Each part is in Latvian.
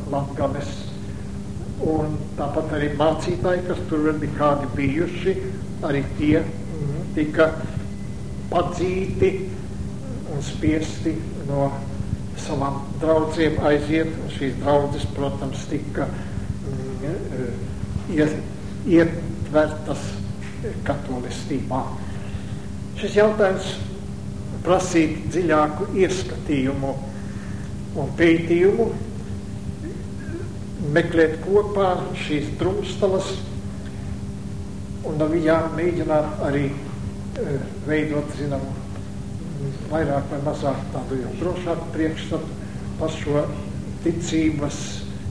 Latgales. Un tāpat arī mācītāji, kas tur vēl bija kādi bijuši, arī tie tika padzīti un spiesti no savām draudzēm aiziet. Un šīs draudzes, protams, tika ietvertas katolistībā. Šis jautājums prasīt dziļāku ieskatījumu un pētījumu, meklēt kopā šīs drumstalas un no viņām mēģināt arī veidot, zinamu, vairāk vai mazāk tādu jau drošāku priekšstatu par šo ticības,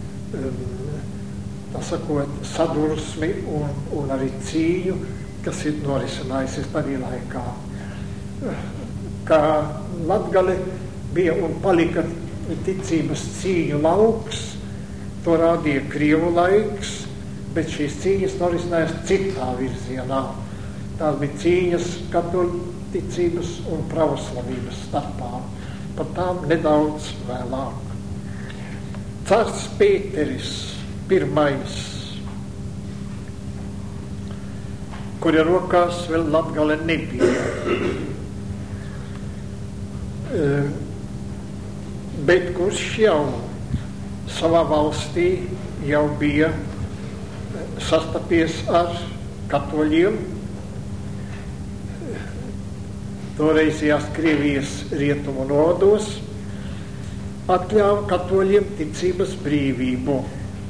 tā sakot, sadursmi un arī cīņu, kas ir norisinājusies arī laikā. Kā Latgale bija un palika ticības cīņu lauks, to rādīja Krievu laiks, bet šīs cīņas norisinājās citā virzienā. Tās bija cīņas katoļu ticības un pravoslavības starpā. Par tām nedaudz vēlāk. Cārs Pēteris pirmais, kura rokās vēl Latgale nebija. Bet kurš jau savā valstī jau bija sastapies ar katoļiem, toreizajās Krievijas rietumu novados, atļāva katoļiem ticības brīvību.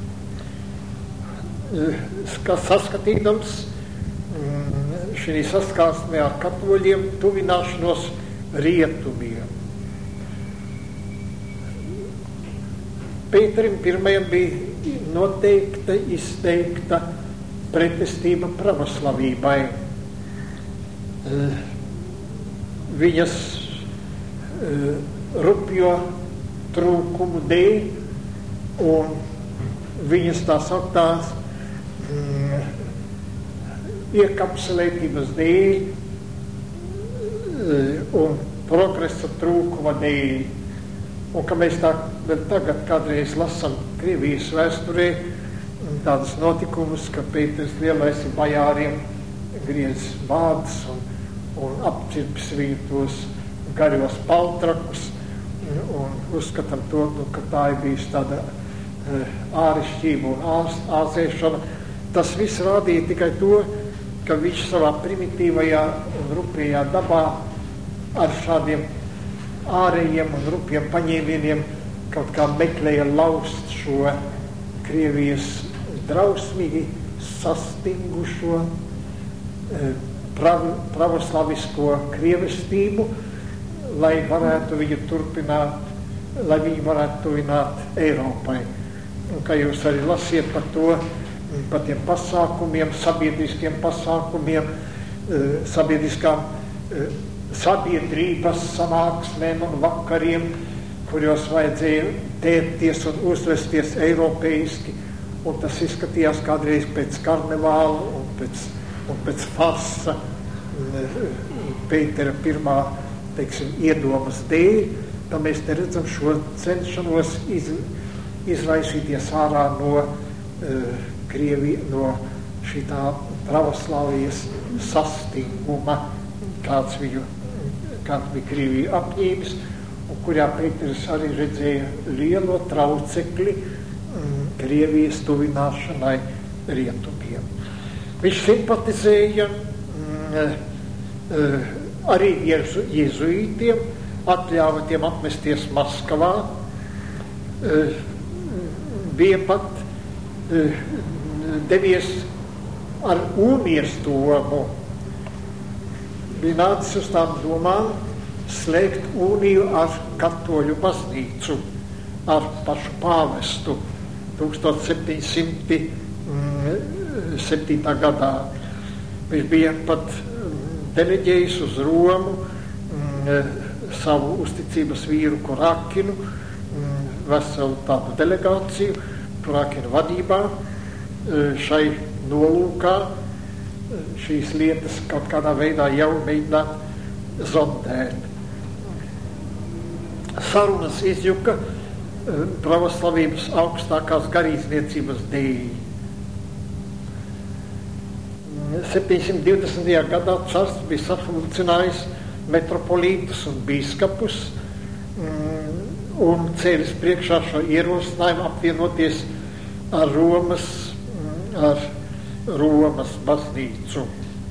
Saskatīdams šī saskarsmē ar katoļiem tuvināšanos rietumiem. Pēterim pirmajam bija noteikta, izteikta pretestība pravoslavībai. Viņas rupjo trūkumu dēļ un viņas tā sauktās iekapsulētības dēļ un progresa trūkuma dēļ. Un ka mēs tā tagad kādreiz lasam Krievijas vēsturē tādas notikumus, ka Pēters Lielais ir bajāriem griez vārdus un apcirpis viņu tos garos paltrakus un uzskatām to, ka tā ir bijusi tāda ārišķība un āzēšana. Tas viss rādīja tikai to, ka viņš savā primitīvajā un rupjajā dabā ar šādiem ārējiem un rupjiem paņēmieniem kaut kā meklēja laust šo Krievijas drausmīgi sastingušo pravoslavisko krievestību, lai varētu viņu turpināt, lai viņi varētu tuvināt Eiropai. Un kā jūs arī lasiet par to, par tiem pasākumiem, sabiedriskiem pasākumiem, sabiedrības sanāksmēm un vakariem, kuros vajadzēja tērties un uzvesties eiropeiski, un tas izskatījās kādreiz pēc karnevāla un pēc farsa Pētera pirmā, teiksim, iedomas dēļ, tad mēs te redzam šo cenšanos izraisīties ārā no no šitā pravoslavijas sastinguma, kāds bija Krievija apņēmis, un kurā Pēteris arī redzēja lielo traucekli Krievijas tuvināšanai rietumiem. Viņš simpatizēja arī jezuītiem, atļāva tiem apmesties Maskavā, bija pat devies ar Ūmieras domu, bija nācis uz tām domām slēgt uniju ar katoļu baznīcu, ar pašu pāvestu 1707. gadā. Viņš bija pat deleģējis uz Romu savu uzticības vīru Kurakinu, veselu tādu delegāciju Kurakina vadībā, šai nolūkā šīs lietas kaut kādā veidā jau mēģināt zondēt. Sarunas izjuka pravoslavības augstākās garīdzniecības dēļ. 720. gadā cars bija safunkcionējis metropolītus un bīskapus un cēlis priekšā šo ierosinājumu apvienoties ar Romas baznīcu.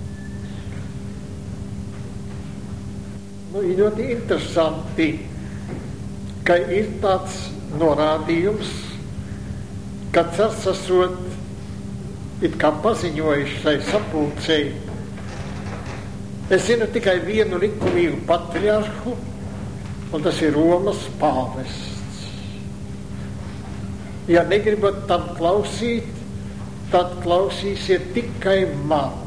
Ir ļoti interesanti, ka ir tāds norādījums, ka cars esot it kā paziņojuši šai sapulcei. Es zinu tikai vienu likumīgu patriarhu, un tas ir Romas pāvests. Ja negribat tam klausīt, tad klausīsiet tikai man.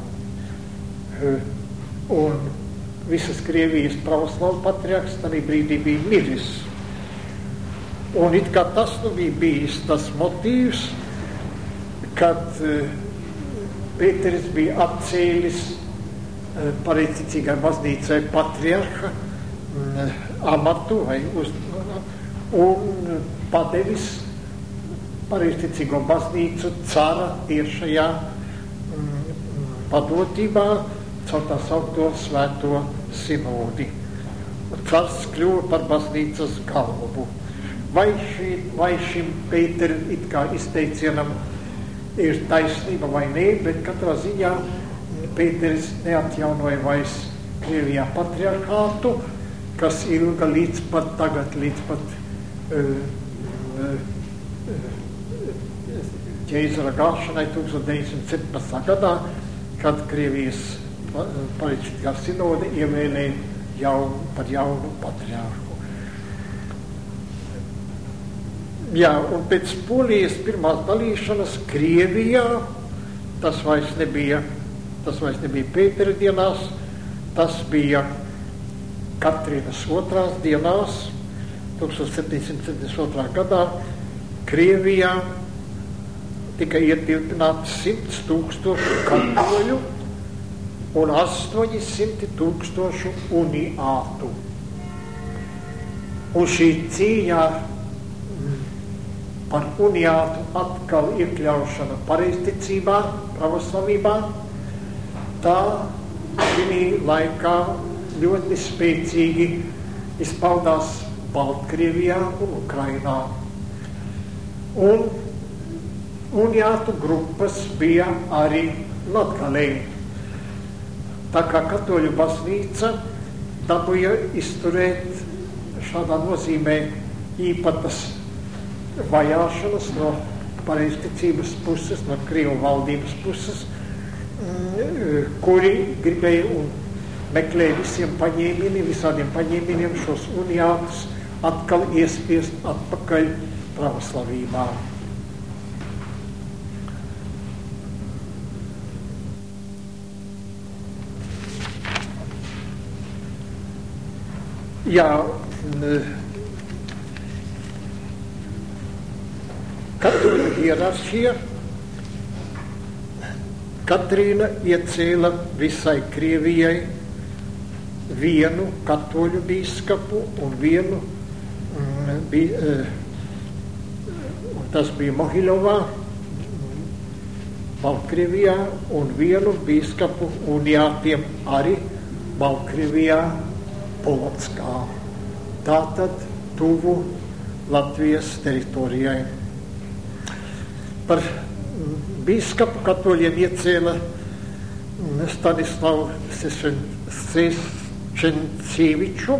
Un visas Krievijas pravoslāvu patriarhs tādā brīdī bija miris. Un it kā tas bija bijis tas motīvs, kad Pēteris bija atcēlis pareizticīgai baznīcai patriarha amatu un padevis pareizticīgo baznīcu cara tiešajā padotībā caur tā saukto svēto sinodi. Cars kļuva par baznīcas galvu. Vai šim Pēterim it kā izteicienam ir taisnība vai nē, bet katrā ziņā Pēteris neatjaunoja vairs Krievijā patriarchātu, kas ilga līdz pat ķeizara gāšanai 1917. gadā, kad Krievijas pareizticīgā sinode ievēlēja par jaunu patriarhu. Jā, un pēc Polijas pirmās dalīšanas Krievijā, tas vairs nebija Pētera dienās, tas bija Katrīnas otrās dienās, 1772. gadā, Krievijā tika ietilpināti 100,000 katoļu un 800,000 uniātu. Un šī cīņā par uniātu atkal iekļaušanu pareizticībā, pravoslavībā, tā šī laikā ļoti spēcīgi izpaudās Baltkrievijā un Ukrainā. Un uniātu grupas bija arī Latgalē. Tā kā katoļu baznīca dabūja izturēt šādā nozīmē īpatas vajāšanas no pareizticības puses, no Krievu valdības puses, kuri gribēja un meklēja visādiem paņēmieniem šos uniātus atkal iespiest atpakaļ pravoslavībā. Jā, katoļu hierarhija Katrīna iecēla visai Krievijai vienu katoļu bīskapu un vienu, tas bija Mohiļovā, Baltkrievijā, un vienu bīskapu uniātiem arī Baltkrievijā, Polockā. Tātad tuvu Latvijas teritorijai. Par bīskapu katoļiem iecēla Stanislavu Seščencieviču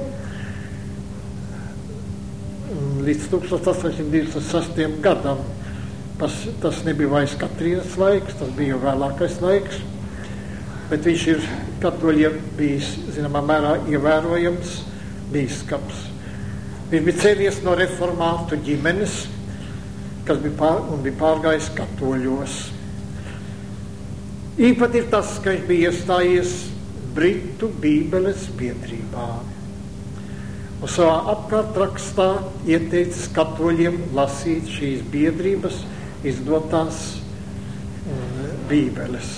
līdz 1826. gadam. Tas nebija vairs Katrīnas laiks, tas bija vēlākais laiks, bet viņš ir katoļiem bijis, zināmā mērā, ievērojams bīskaps. Viņš bija cēlies no reformātu ģimenes, kas bija pārgājis katoļos. Īpat ir tas, ka viņš bija iestājies Britu Bībeles biedrībā. Un savā apkārtrakstā ieteicis katoļiem lasīt šīs biedrības izdotās Bībeles.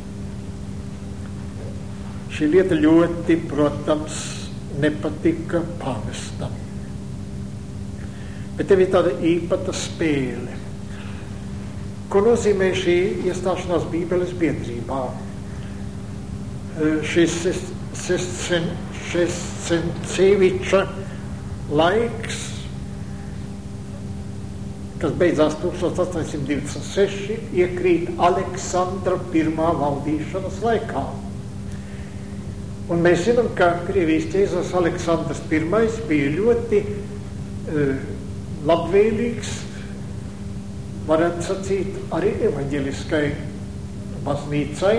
Šī lieta ļoti, protams, nepatika pāvestam. Bet tev ir tāda īpata spēle. Ko nozīmē šī iestāšanās Bībeles biedrībā? Šis Šescenceviča laiks, kas beidzās 1826, iekrīt Aleksandra I valdīšanas laikā. Un mēs zinām, ka Krievijas ķēzars Aleksandrs I bija ļoti labvēlīgs, varētu sacīt, arī evaņģeliskai baznīcai,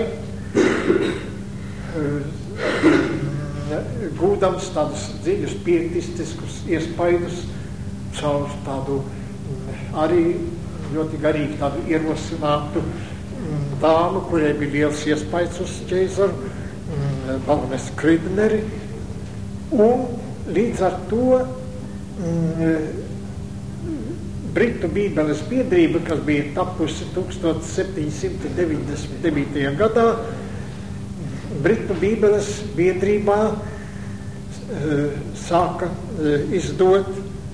gūdams tādus dziļus pietistiskus iespaidus caur tādu arī ļoti garīgi tādu ierosinātu dāmu, kurai bija liels iespaids uz ķēzaru, baronesi Krydneri, un līdz ar to Britu Bībeles biedrība, kas bija tapusi 1799. gadā, Britu Bībeles biedrībā sāka izdot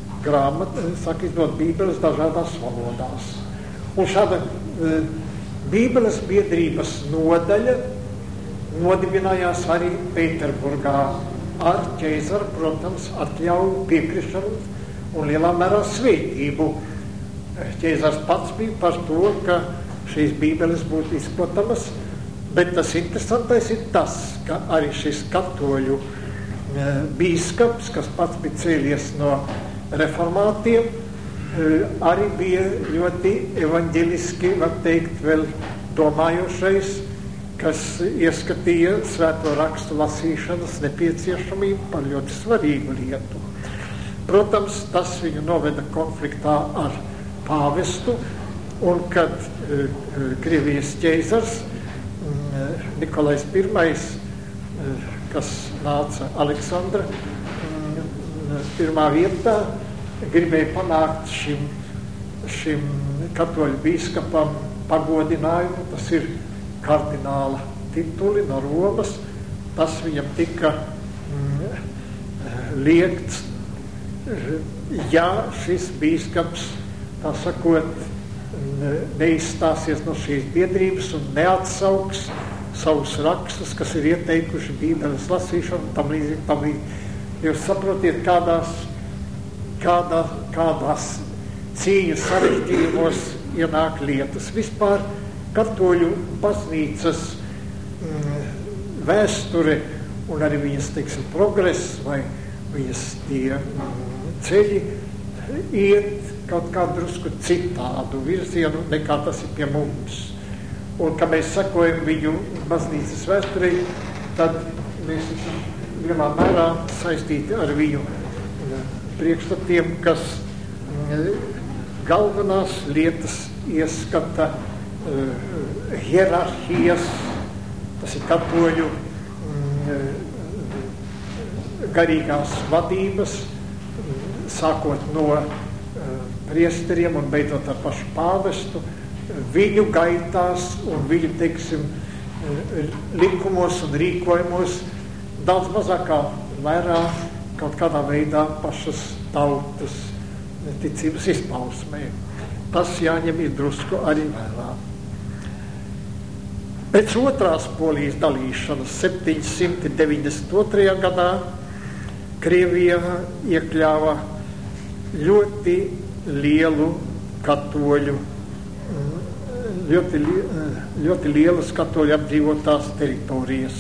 Bībeles dažādās valodās. Un šāda Bībeles biedrības nodaļa nodibinājās arī Pēterburgā ar ķēzara, protams, atļauju, piekrišanu un lielā mērā svētību. Ķēzars pats bija par to, ka šīs Bībeles būtu izplatamas, bet tas interesantais ir tas, ka arī šis katoļu bīskaps, kas pats bija cēlies no reformātiem, arī bija ļoti evaņģeliski, var teikt, vēl domājošais, kas ieskatīja svēto rakstu lasīšanas nepieciešamību par ļoti svarīgu lietu. Protams, tas viņu noveda konfliktā ar pāvestu, un kad Krievijas ķēzars Nikolais I, kas nāca Aleksandra pirmā vietā, gribēja panākt šim katoļu bīskapam pagodinājumu, tas ir kardināla tituli no Romas, tas viņam tika liegts, ja šis bīskaps, tā sakot, neizstāsies no šīs biedrības un neatsauks savus rakstus, kas ir ieteikuši Bībeles lasīšanu, tam līdzīgi. Jūs saprotiet, kādās cīņas sarežģījumos ienāk lietas. Vispār katoļu baznīcas vēsture un arī viņas, teiksim, progress vai viņas tie ceļi iet kaut kā drusku citādu virzienu, nekā tas ir pie mums. Un, kad mēs sekojam viņu baznīcas vēsturei, tad mēs esam lielā mērā saistīti ar viņu priekšstatiem, kas galvenās lietas ieskata hierarhijas, tas ir katoļu garīgās vadības, sākot no priesteriem un beidzot ar pašu pāvestu, viņu gaitās un viņu, teiksim, likumos un rīkojumos daudz mazākā mērā kaut kādā veidā pašas tautas ticības izpausmē. Tas jāņem ir drusku arī vērā. Pēc otrās Polijas dalīšanas 792. gadā Krievija iekļāva ļoti lielu katoļu, ļoti lielas katoļu apdzīvotās teritorijas.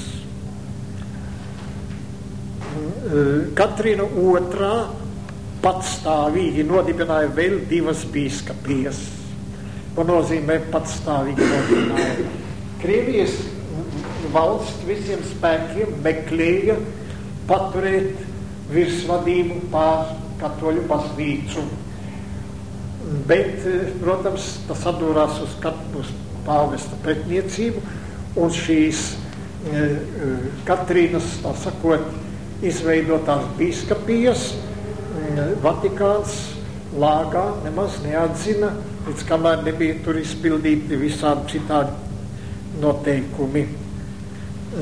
Katrīna II patstāvīgi nodibināja vēl 2 bīskapijas. Ko nozīmē patstāvīgi nodibināja? Krievijas valsts visiem spēkiem meklēja paturēt virsvadību pār katoļu baznīcu. Bet, protams, tas atdūrās uz pāvesta pretniecību, un šīs Katrīnas, tā sakot, izveidotās bīskapijas Vatikāns lāgā nemaz neatzina, līdz kamēr nebija tur izpildīti visādi citādi noteikumi.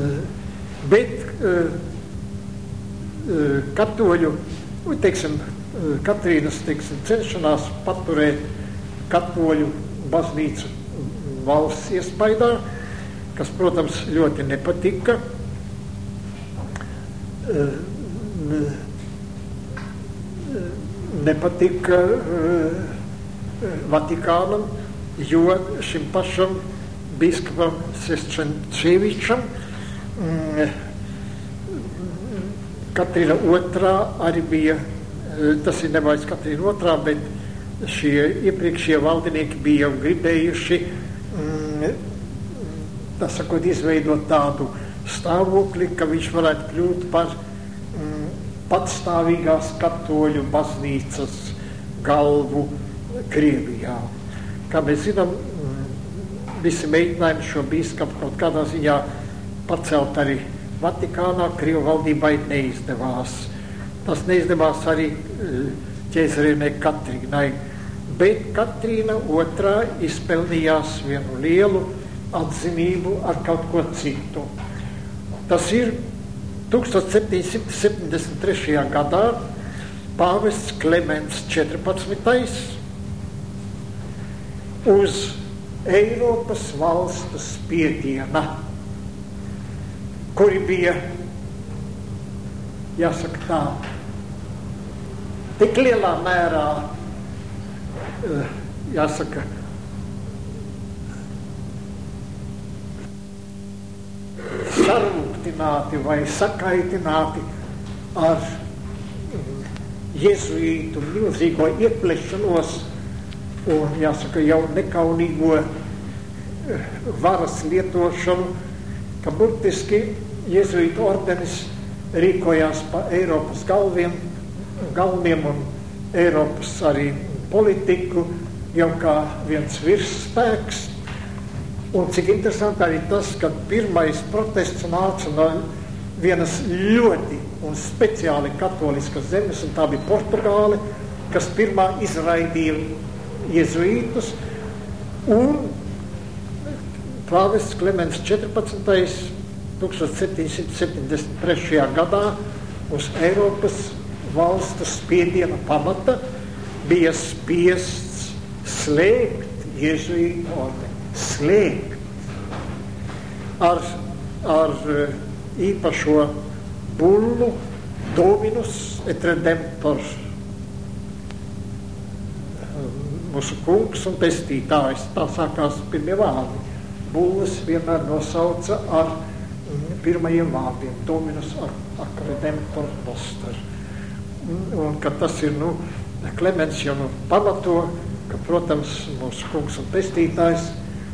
Bet katoļu, teiksim, Katrīnas, cenšanās paturēt katoļu baznīcu valsts iespaidā, kas, protams, ļoti nepatika. Nepatika Vatikānam, jo šim pašam biskupam Sestčenčevičam Katrīna II arī bija, tas ir nevairs Katrīna II, bet šie iepriekšie valdinieki bija jau gribējuši, tā sakot, izveidot tādu stāvokli, ka viņš varētu kļūt par patstāvīgās katoļu baznīcas galvu Krievijā. Kā mēs zinām, visi mēģinājumi šo bīskapu kaut kādā ziņā pacelt arī Vatikānā, Krievu valdībai neizdevās. Tas neizdevās arī ķēzarienei Katrīnai, bet Katrīna II izpelnījās vienu lielu atzinību ar kaut ko citu. Tas ir 1773. gadā pāvests Klemens 14. uz Eiropas valstu spiediena, kuri bija, jāsaka tā, tik lielā mērā, jāsaka, sarūktināti vai sakaitināti ar jezuītu milzīgo ieplešanos un, jāsaka, jau nekaunīgo varas lietošanu, ka burtiski jezuītu ordenis rīkojās pa Eiropas galviem un Eiropas arī politiku jau kā viens virsspēks. Un cik interesanti arī tas, ka pirmais protests nāca no vienas ļoti un speciāli katoliskas zemes, un tā bija Portugāle, kas pirmā izraidīja jezuītus, un pāvests Klemens 14. 1773. gadā uz Eiropas valstu spiediena pamata bija spiests slēgt jezuītu ordeni. Slēgt ar īpašo bullu Dominus et Redemptor, mūsu kungs un pestītājs, tā sākās pirmie vārdi. Bullas vienmēr nosauca ar pirmajiem vārdiem, Dominus ac Redemptor Noster. Un ka tas ir, Klemens jau pamato, ka, protams, mūsu kungs un pestītājs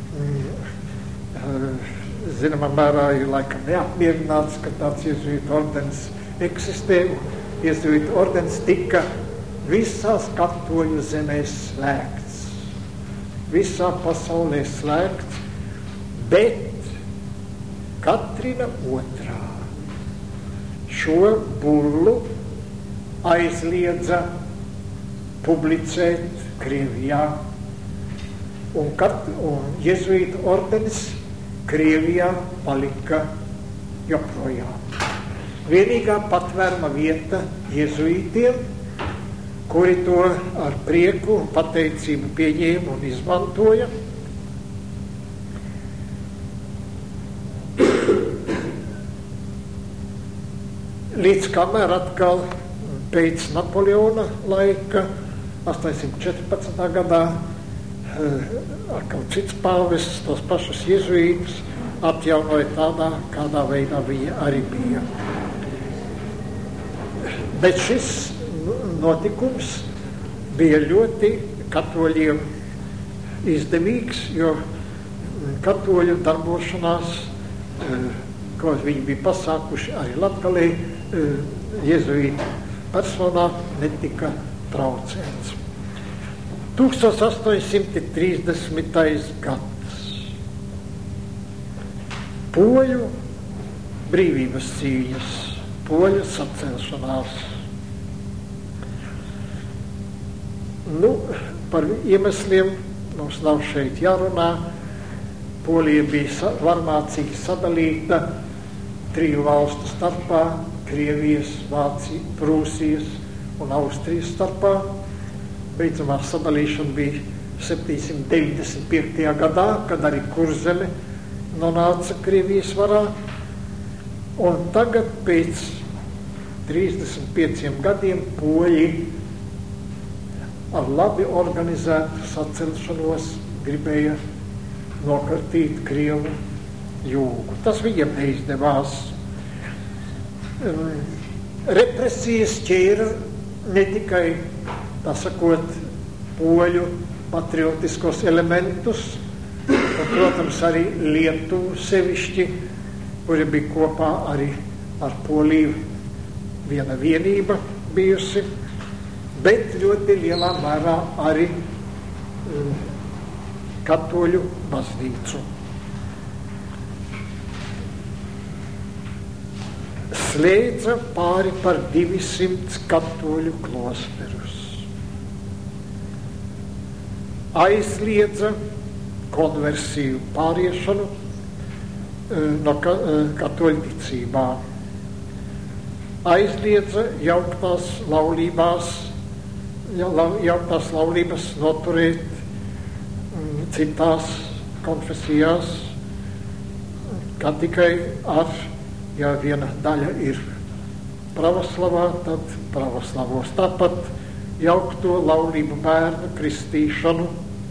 zināmā mērā ir laikam neapmierināts, ka tāds jezuītu ordenis eksistē. Jezuītu ordenis tika visās katoļu zemēs slēgts, visā pasaulē slēgts, bet Katrīna II šo bullu aizliedza publicēt Krievijā, un jezuītu ordenis Krievijā palika joprojām. Vienīgā patvēruma vieta jezuītiem, kuri to ar prieku un pateicību pieņēma un izmantoja, līdz kamēr atkal pēc Napoleona laika 814. gadā atkal cits pāvests tos pašus jezuītus atjaunoja tādā, kādā veidā viņa arī bija. Bet šis notikums bija ļoti katoļiem izdevīgs, jo katoļu darbošanās, ko viņi bija pasākuši arī Latgalē, jezuītu personā netika traucēts. 1830. gads. Poļu brīvības cīņas, poļu sacelšanās. Par iemesliem mums nav šeit jārunā. Polija bija varmācīgi sadalīta 3 valstu starpā – Krievijas, Vācija, Prūsijas un Austrijas starpā. Beidzamā sadalīšana bija 795. gadā, kad arī Kurzeme nonāca Krievijas varā. Un tagad pēc 35 gadiem poļi ar labi organizētu sacelšanos gribēja nokartīt Krievu jūgu. Tas viņiem neizdevās. Represijas ķēra ne tikai, tā sakot, poļu patriotiskos elementus, un, protams, arī Lietuvu sevišķi, kuri bija kopā arī ar Poliju viena vienība bijusi, bet ļoti lielā mērā arī katoļu baznīcu. Slēdza pāri par 200 katoļu klosterus. Aizliedza konversiju pāriešanu no katoļu ticībā. Aizliedza jauktās laulības noturēt citās konfesijās, kā tikai ar, ja viena daļa ir pravoslavā, tad pravoslavos. Tāpat jaukto laulību bērnu kristīšanu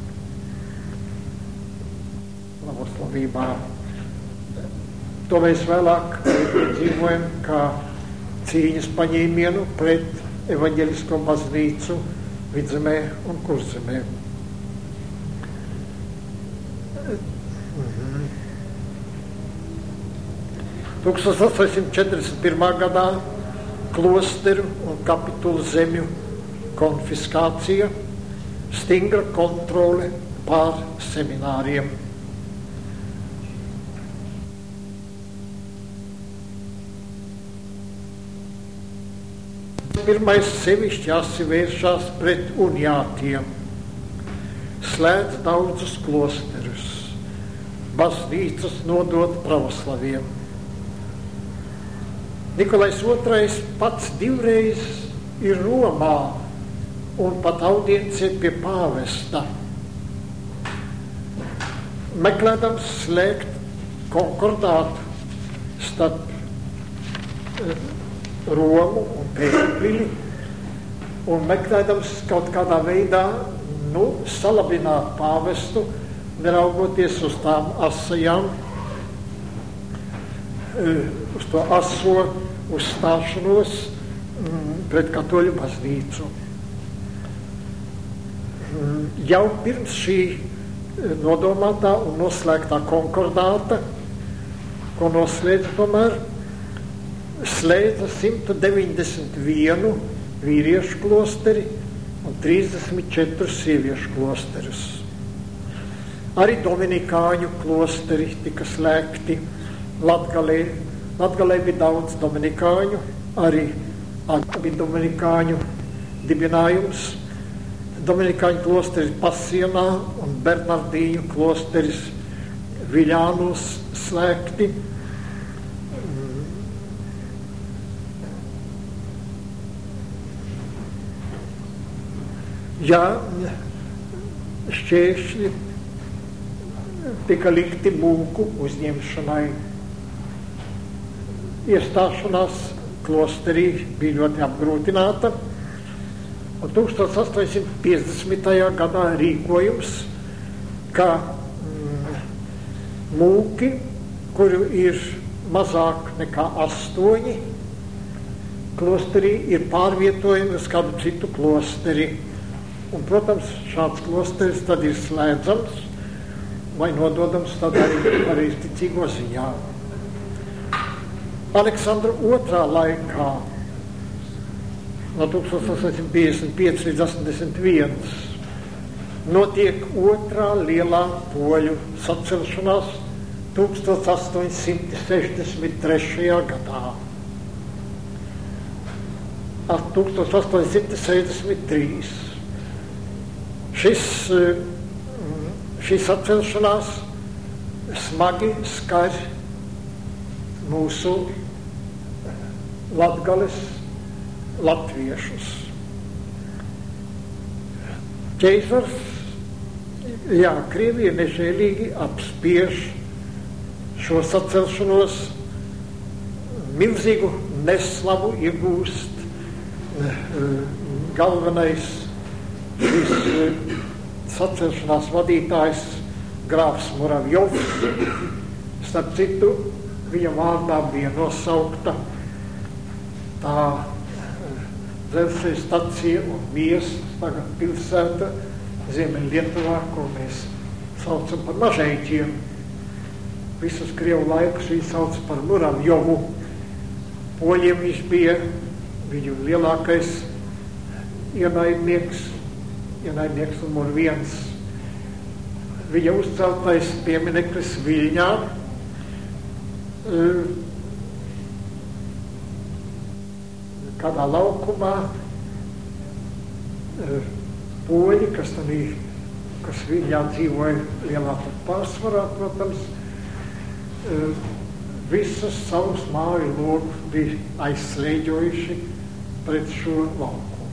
pravoslavībā. To mēs vēlāk piedzīvojam kā cīņas paņēmienu pret evaņģelisko baznīcu Vidzemē un Kurzemē. 1841. gadā klosteru un kapitulu zemju konfiskācija, stingra kontrole pār semināriem. Pirmais sevišķi jāsivēršās pret uniātiem, slēdz daudzus klosterus, baznīcas nodot pravoslaviem. Nikolais II pats divreiz ir Romā un pat audiencē pie pāvesta, meklēdams slēgt konkordātu starp Romu un Pēterpili un meklēdams kaut kādā veidā salabināt pāvestu, neraugoties uz tām asajām, uz to aso uzstāšanos pret katoļu baznīcu. Jau pirms šī nodomātā un noslēgtā konkordāta, ko noslēdza tomēr, slēdza 191 vīriešu klosteri un 34 sieviešu klosterus. Arī dominikāņu klosteri tika slēgti. Latgalē bija daudz dominikāņu, arī bija dominikāņu dibinājums. Dominikāņu klosteris Pasienā un Bernardīņu klosteris Viļānos slēgti. Ja šķēršļi tika likti mūku uzņemšanai. Iestāšanās klosterī bija ļoti apgrūtināta, un 1850. gadā rīkojums, ka mūki, kuru ir mazāk nekā 8, klosterī ir pārvietojumi uz kādu citu klosteri. Un, protams, šāds klosteris tad ir slēdzams vai nododams tad arī ticīgo ziņā. Aleksandra II laikā, no 1855 līdz 81, notiek otrā lielā poļu sacelšanās 1863. gadā. 1863. Šī sacelšanās smagi skar mūsu Latgales latviešus. ķeizars, Krievija nežēlīgi apspiež šo sacelšanos, milzīgu neslavu iegūst galvenais šīs sacelšanās vadītājs grāfs Muravjovs. Starp citu, viņa vārdā bija nosaukta tā dzelzceļa stacija un miests, tagad pilsēta Ziemeļlietuvā, ko mēs saucam par Mažeiķiem. Visus krievu laikus viņi sauc par Muravjovu. Poļiem viņš bija viņu lielākais ienaidnieks numur 1. Viņa uzceltais piemineklis Viļņā kādā laukumā poļi, kas Viļņā dzīvoja lielā pārsvarā, protams, visus savus māju logus bija aizslēģojuši pret šo lauku.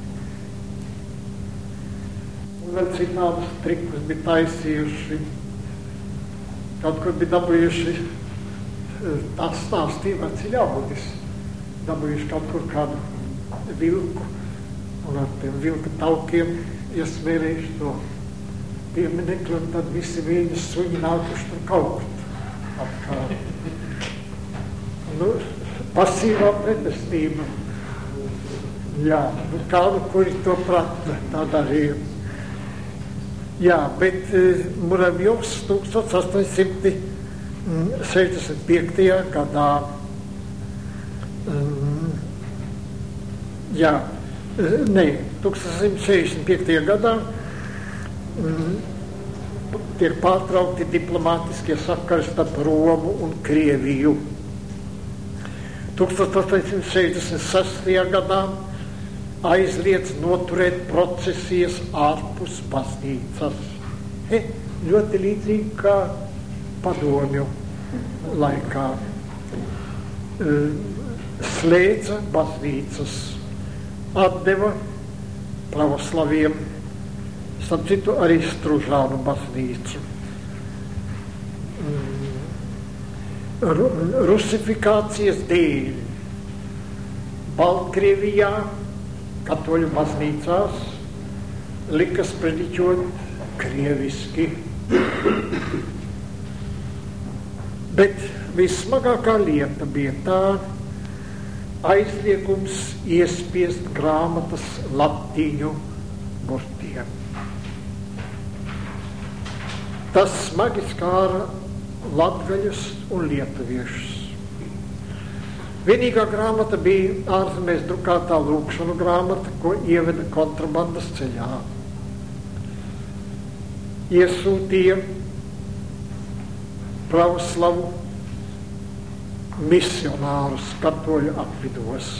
Un vēl citādus trikus bija taisījuši. Kaut kur bija dabūjuši tāds stāstīja veci ļaudis. Dabūjuši kaut kur kādu vilku un ar tiem vilka taukiem iesmērējuši to pieminekli, un tad visi Viļņas suņi nākuši tur kaut apkārt. Pasīvā pretestība. Kādu, kuri to pratne, tā darīja. Bet Muravjovs 1865. gadā 1865. gadā tiek pārtraukti diplomātiskie sakari starp Romu un Krieviju. 1866. gadā aizliedz noturēt procesijas ārpus baznīcas. Ļoti līdzīgi kā padomju laikā. Slēdza baznīcas, atdeva pravoslaviem, starp citu arī Stružānu baznīcu. Rusifikācijas dēļ Baltkrievijā katoļu baznīcās lika sprediķot krieviski. Bet vissmagākā lieta bija tā aizliegums iespiest grāmatas latīņu burtiem. Tas smagi skāra latgaļus un lietuviešus. Vienīgā grāmata bija ārzemēs drukātā lūgšanu grāmata, ko ieveda kontrabandas ceļā. Iesūtīja pravoslavu misionārus katoļu apvidos.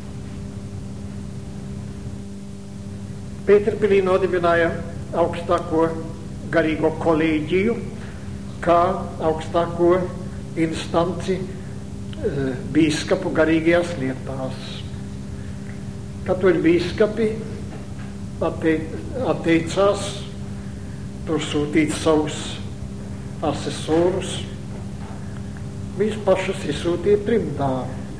Pēterpilī nodibināja augstāko garīgo kolēģiju, kā augstāko instanci bīskapu garīgajās lietās. Katoļu bīskapi atteicās tur sūtīt savus asesorus. Viņš pašus izsūtīja trimdā.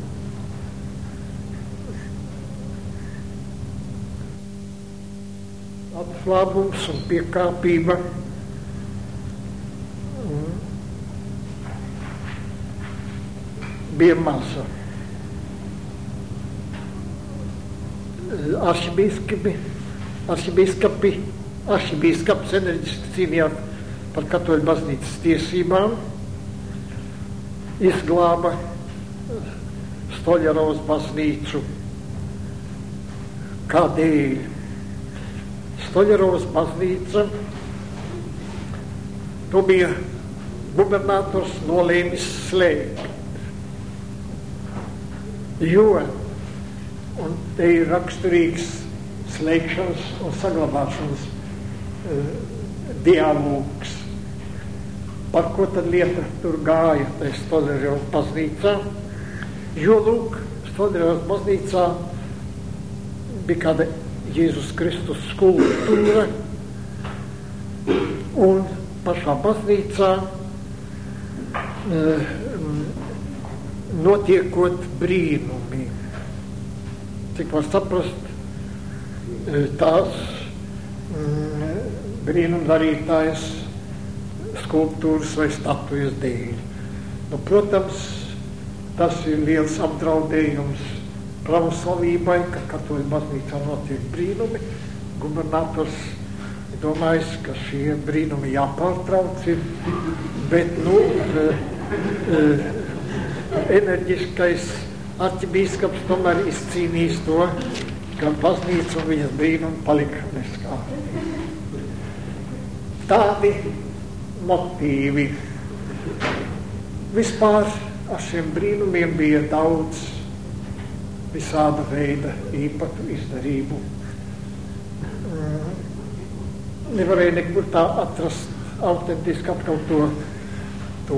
Atslābums un piekāpība bija maza. Arhibīskaps enerģiski cīnījās par katoļu baznīcas tiesībām, izglāba Stoļarovas baznīcu. Kādēļ? Stoļarovas baznīca, to bija gubernators nolēmis slēgt. Jo, un te ir raksturīgs slēgšanas un saglabāšanas dialogs. Par ko tad lieta tur gāja, tai Stoļarovas baznīcā? Jo, lūk, Stoļarovas baznīcā bija kāda Jēzus Kristus skulptūra, Un pašā baznīcā notiekot brīnumi. Cik var saprast, tās brīnumdarītājas skulptūras vai statujas dēļ. Nu, protams, tas ir liels apdraudējums pravoslavībai, ka katoļu baznīcā notiek brīnumi. Gubernators domājis, ka šie brīnumi jāpārtrauc ir, bet, enerģiskais arķibīskaps tomēr izcīnīs to, ka baznīca un viņas brīnumi palika neskārtīgi. Tādi motīvi. Vispār ar šiem brīnumiem bija daudz visāda veida īpatu izdarību. Nevarēja nekur tā atrast autentiski atkal to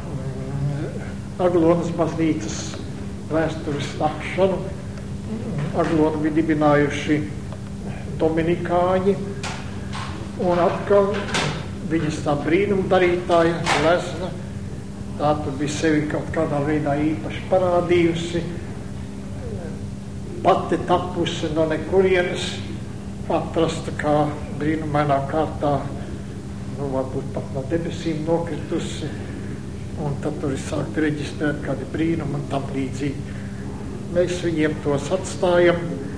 Aglonas baznīcas vēstures nakšanu. Aglonu bija dibinājuši dominikāņi, un atkal viņas tā brīnumdarītāja Lezna, tā tur bija sevi kaut kādā veidā īpaši parādījusi, pati tapusi no nekurienes, atrasta kā brīnumainā kārtā, varbūt pat no debesīm nokritusi, un tad tur ir sākti reģistrēt kādi brīnumi un tam līdzīgi. Mēs viņiem tos atstājam,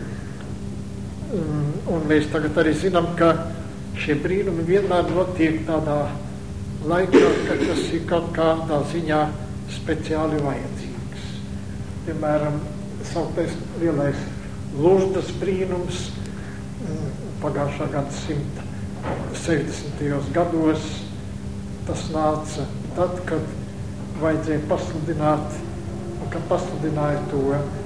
un mēs tagad arī zinām, ka šie brīnumi vienmēr notiek tādā laikā, ka tas ir kaut kādā ziņā speciāli vajadzīgs. Piemēram, sauktais lielais Lurdas brīnums pagājušā gadsimta 60. gados. Tas nāca tad, kad vajadzēja pasludināt, un kad pasludināja to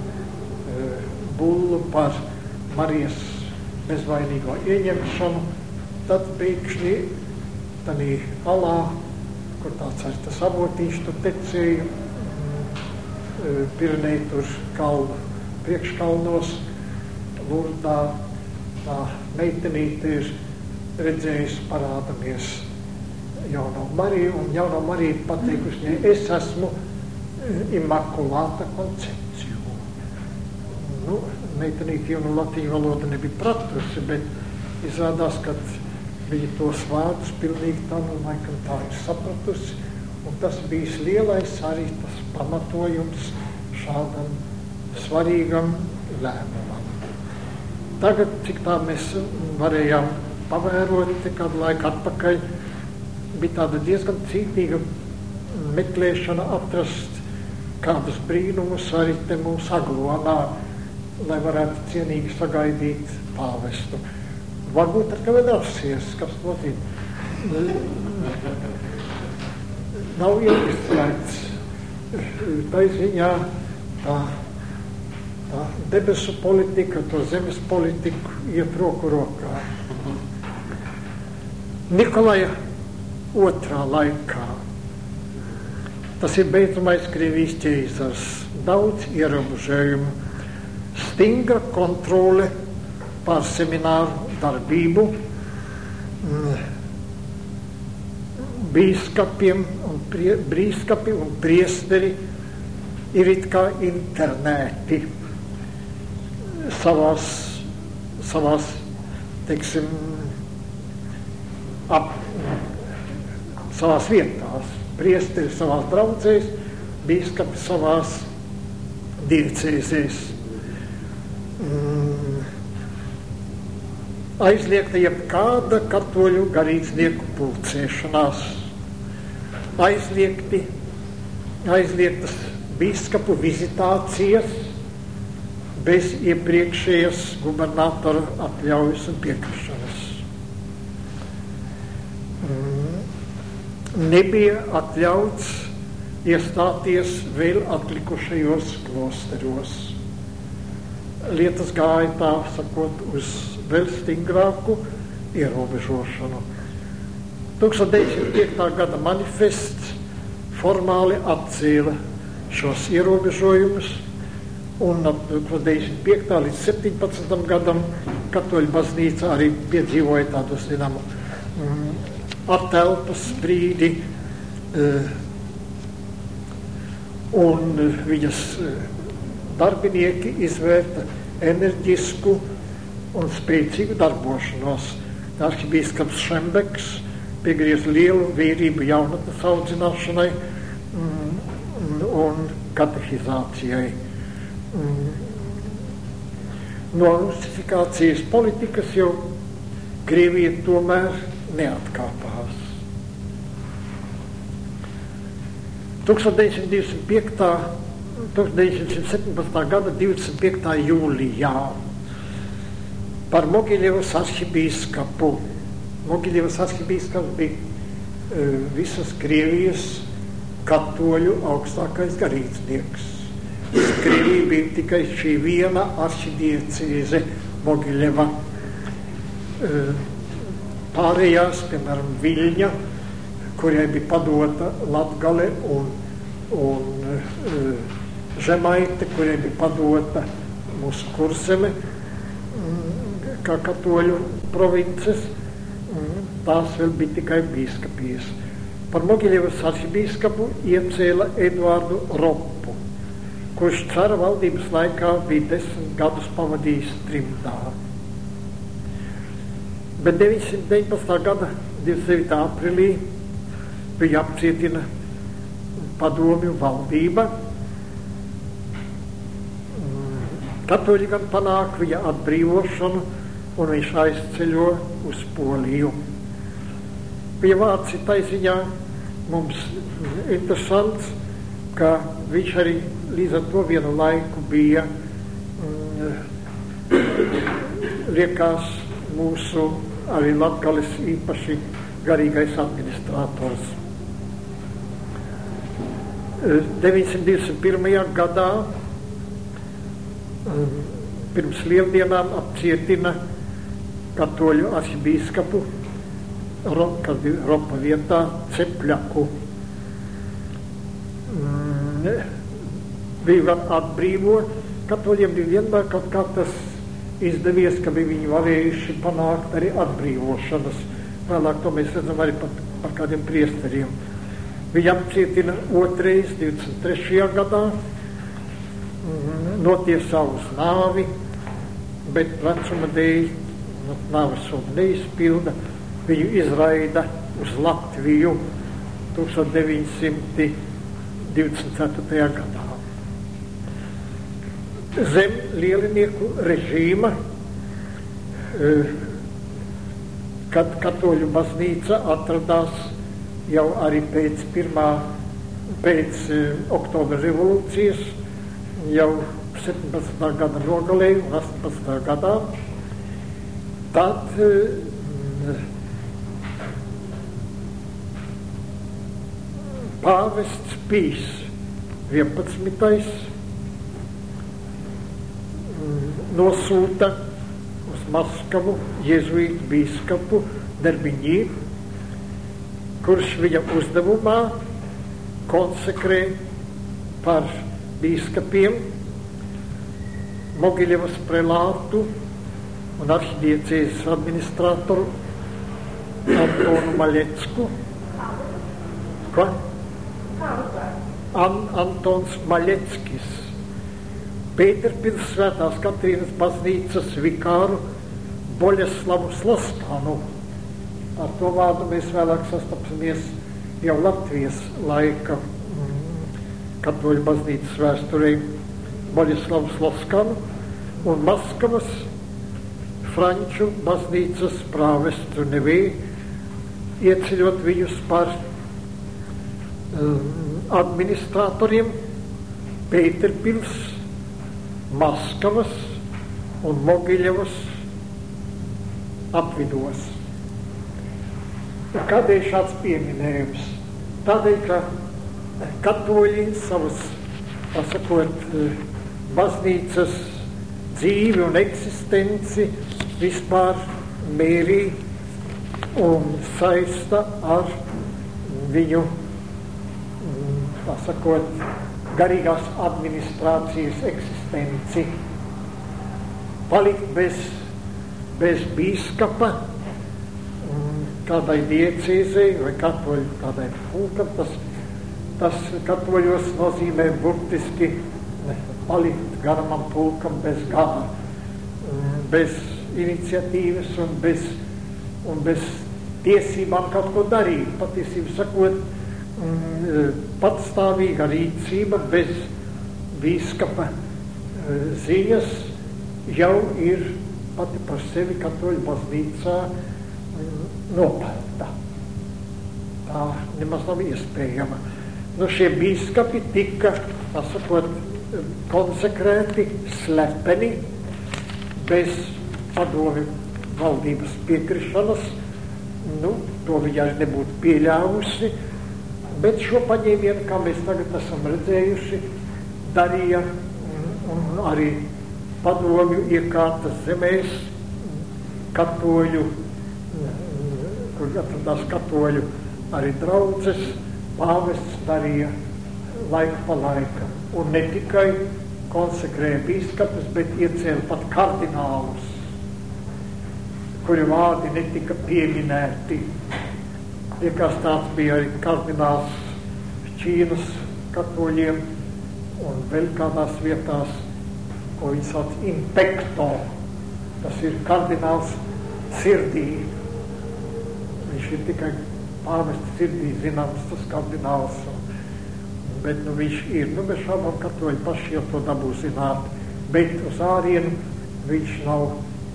bullu par Marijas bezvainīgo ieņemšanu, tad pēkšņi tanī alā, kur tāds ar tas avotīši tur tecēja, Pireneju tur kalnu priekškalnos, Lurdā, tā meitenīte ir redzējusi parādamies Jauno Mariju, un Jauno Mariju pateikusi viņai, es esmu Immaculāta Koncepcija. Nu, meitenīte jau no latīņu valoda nebija pratusi, bet izrādās, ka viņa tos vārdus pilnīgi tā, laikam tā ir sapratusi, un tas bijis lielais arī tas pamatojums šādam svarīgam lēmumam. Tagad, cik tā mēs varējām pavērot, kādu laiku atpakaļ, bija tāda diezgan cītīga meklēšana atrast kādus brīnumus arī te mūsu Aglonā, lai varētu cienīgi sagaidīt pāvestu. Varbūt ar kā vēl rasies, kas notiek. Nav iestrēgts. Tā ziņā tā debesu politika, to zemes politiku iet roku rokā. Nikolaja otrā laikā. Tas ir beidzamais Krievijas ķeizars. Daudz ierobežojumu, stingra kontrole pār semināru darbību, bīskapiem un brīskapi un priesteri ir it kā internēti savās teiksim, savās vietās. Priesteri savās draudzēs, bīskapi savās diecēzēs. Aizliegta jebkāda katoļu garīdznieku pulcēšanās. Aizliegtas bīskapu vizitācijas bez iepriekšējas gubernatora atļaujas un piekrišanas. Nebija atļauts iestāties vēl atlikušajos klosteros. Lietas gāja tā, sakot, uz vēl stingrāku ierobežošanu. 1905. gada manifests formāli atcēla šos ierobežojumus, un no 1905. līdz 17. gadam katoļu baznīca arī piedzīvoja tādu, zināmu, atelpas brīdi, un viņas darbinieki izvērta enerģisku un spēcīgu darbošanos. Arhibīskaps Šembeks piegriez lielu vīrību jaunatnes audzināšanai un katehizācijai. No rusifikācijas politikas jau Krievija tomēr neatkāpās. 1917. gada 25. jūlijā par Mogiļevas arhibīskapu. Mogiļevas arhibīskaps bija visas Krievijas katoļu augstākais garīdznieks. Krievija bija tikai šī viena arhidiecēze Mogiļeva. Pārējās, piemēram, Viļņa, kurai bija padota Latgale un Žemaite, kurai bija padota mūsu Kurzeme, kā katoļu provinces, tās vēl bija tikai bīskapijas. Par Mogiļevas arhibīskapu iecēla Eduardu Ropu, kurš cara valdības laikā bija 10 gadus pavadījis trimdā. Bet 919. gada 29. aprīlī bija apcietina padomju valdība. Katoļi gan panāk viņa atbrīvošanu, un viņš aizceļo uz Poliju. Viņa vārds ir taiziņā mums interesants, ka viņš arī līdz ar to vienu laiku bija, liekas, mūsu arī Latgales īpaši garīgais administrators. 921. gadā pirms lieldienām apcietina katoļu arhibīskapu, kad ir Ropa vietā, Cepļaku. Bija atbrīvo, katoļiem bija vienmēr kaut kā tas izdevies, ka bija viņi varējuši panākt arī atbrīvošanas. Vēlāk to mēs redzam arī par kādiem priesteriem. Viņa apcietina otrais 23. gadā, notiesā uz nāvi, bet vecuma dēļ nāves sodu neizpilda. Viņu izraida uz Latviju 1924. gadā. Zem lielinieku režīma, kad katoļu baznīca atradās jau arī pēc Oktobra revolūcijas, jau 17. gada nogalē un 18. gadā, tad pāvests Pīs 11. nosūta uz Maskavu jezuītu bīskapu Derbiņī, kurš viņa uzdevumā konsekrē par bīskapiem Mogiļevas prelātu un arhidiecēzes administratoru Antonu Maļecku. Ko? Antons Maļeckis, Pēterpils Svētās Katrīnas baznīcas vikāru Boļeslavu Slaskanu. Ar to vārdu mēs vēlāk sastapsimies jau Latvijas laika katoļu baznīcas vēsturē Boļeslavu Slaskanu un Maskavas franču baznīcas prāvestu Nevē, ieceļot viņus par administratoriem Pēterpils, Maskavas un Mogiļevas apvidos. Kādēļ šāds pieminējums? Tādēļ, ka katoļi savas, pasakot, baznīcas dzīvi un eksistenci vispār mērī un saista ar viņu, pasakot, garīgās administrācijas eksistenci. Palikt bez bīskapa kādai diecīzei vai katoļu kādai pulkam, tas katoļos nozīmē burtiski palikt garamam pulkam bez gana, bez iniciatīvas un bez tiesībām kaut ko darīt. Patiesību sakot, patstāvīga rīcība bez bīskapa ziņas jau ir pati par sevi katoļu baznīcā nopelta. Tā nemaz nav iespējama. Šie bīskapi tika, tā sakot, konsekrēti slepeni, bez padomi valdības piekrišanas. To viņa arī nebūtu pieļāvusi, bet šo paņēmienu, kā mēs tagad esam redzējuši, darīja arī padomju iekārtas zemēs, katoļu, kur atradās katoļu arī draudzes, pāvests darīja laiku pa laikam. Un ne tikai konsekrēja bīskapus, bet iecēla pat kardinālus, kuri vārdi netika pieminēti. Liekas, tāds bija arī kardināls Ķīnas katoļiem un vēl kādās vietās, ko viņi sauc impekto. Tas ir kardināls sirdī. Viņš ir tikai pāvesta sirdī zināms, tas kardināls. Bet viņš ir, bez šādām katoļi paši jau to dabū zināt. Bet uz ārienu viņš nav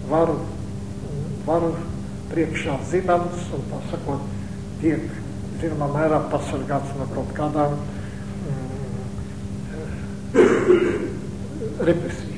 varu priekšā zināms un tā sakot, tiek zināmā mērā pasargāts no kaut kādām represijām.